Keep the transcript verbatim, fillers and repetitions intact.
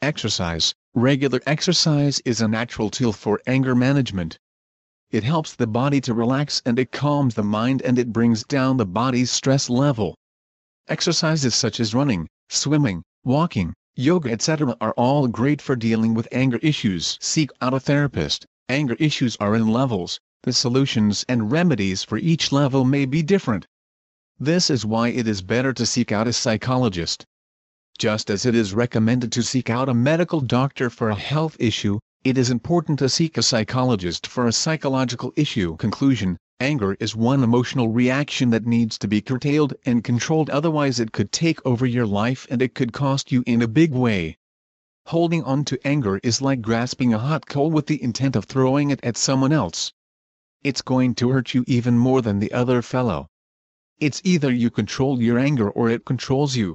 Exercise. Regular exercise is a natural tool for anger management. It helps the body to relax and it calms the mind and it brings down the body's stress level. Exercises such as running, swimming, walking, yoga et cetera are all great for dealing with anger issues. Seek out a therapist. Anger issues are in levels. The solutions and remedies for each level may be different. This is why it is better to seek out a psychologist. Just as it is recommended to seek out a medical doctor for a health issue, it is important to seek a psychologist for a psychological issue. Conclusion: anger is one emotional reaction that needs to be curtailed and controlled, otherwise it could take over your life and it could cost you in a big way. Holding on to anger is like grasping a hot coal with the intent of throwing it at someone else. It's going to hurt you even more than the other fellow. It's either you control your anger or it controls you.